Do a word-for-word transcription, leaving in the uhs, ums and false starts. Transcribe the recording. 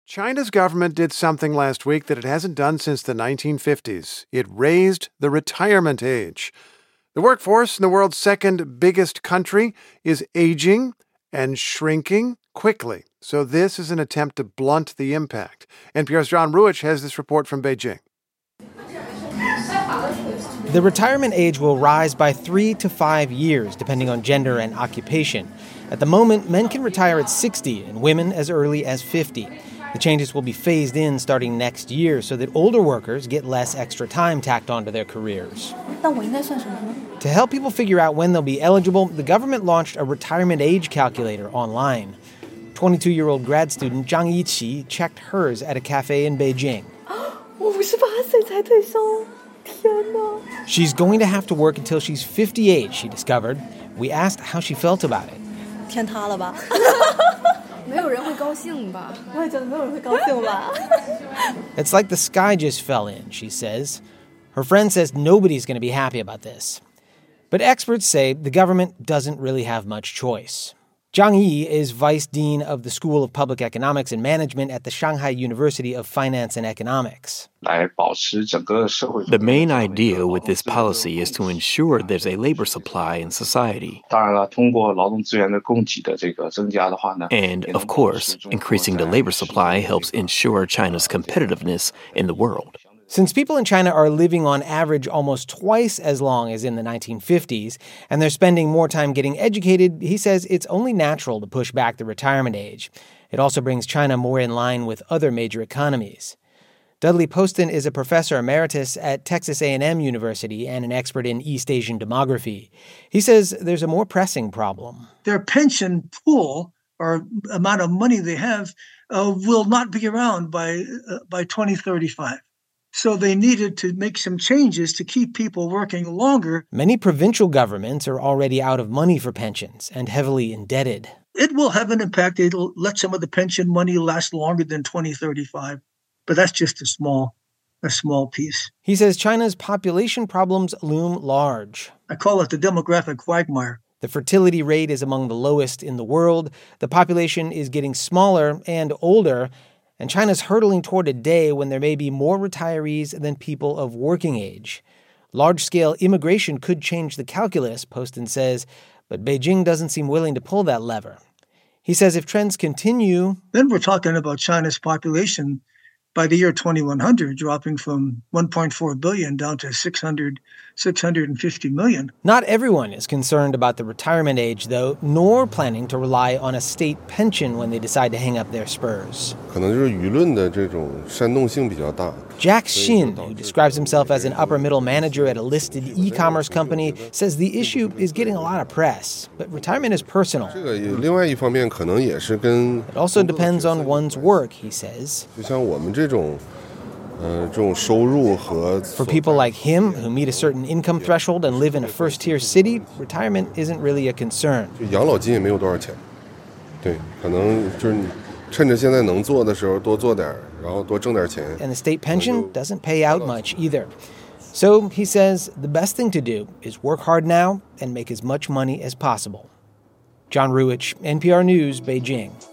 China's government did something last week that it hasn't done since the nineteen fifties. It raised the retirement age. The workforce in the world's second biggest country is aging and shrinking quickly. So this is an attempt to blunt the impact. N P R's John Ruich has this report from Beijing. The retirement age will rise by three to five years, depending on gender and occupation. At the moment, men can retire at sixty and women as early as fifty. The changes will be phased in starting next year so that older workers get less extra time tacked onto their careers. To help people figure out when they'll be eligible, the government launched a retirement age calculator online. twenty-two-year-old grad student Zhang Yiqi checked hers at a cafe in Beijing. She's going to have to work until she's fifty-eight, she discovered. We asked how she felt about it. It's like the sky just fell in, she says. Her friend says nobody's going to be happy about this. But experts say the government doesn't really have much choice. Zhang Yi is vice dean of the School of Public Economics and Management at the Shanghai University of Finance and Economics. The main idea with this policy is to ensure there's a labor supply in society. And, of course, increasing the labor supply helps ensure China's competitiveness in the world. Since people in China are living on average almost twice as long as in the nineteen fifties, and they're spending more time getting educated, he says it's only natural to push back the retirement age. It also brings China more in line with other major economies. Dudley Poston is a professor emeritus at Texas A and M University and an expert in East Asian demography. He says there's a more pressing problem. Their pension pool, or amount of money they have, uh, will not be around by uh, by twenty thirty-five. So they needed to make some changes to keep people working longer. Many provincial governments are already out of money for pensions and heavily indebted. It will have an impact. It'll let some of the pension money last longer than twenty thirty-five. But that's just a small, a small piece. He says China's population problems loom large. I call it the demographic quagmire. The fertility rate is among the lowest in the world. The population is getting smaller and older. And China's hurtling toward a day when there may be more retirees than people of working age. Large-scale immigration could change the calculus, Poston says, but Beijing doesn't seem willing to pull that lever. He says if trends continue... Then we're talking about China's population by the year twenty-one hundred, dropping from one point four billion down to six hundred, six hundred fifty million. Not everyone is concerned about the retirement age, though, nor planning to rely on a state pension when they decide to hang up their spurs. Jack Xin, who describes himself as an upper-middle manager at a listed e-commerce company, says the issue is getting a lot of press, but retirement is personal. It also depends on one's work, he says. For people like him, who meet a certain income threshold and live in a first-tier city, retirement isn't really a concern. And the state pension doesn't pay out much either. So, he says, the best thing to do is work hard now and make as much money as possible. John Ruich, N P R News, Beijing.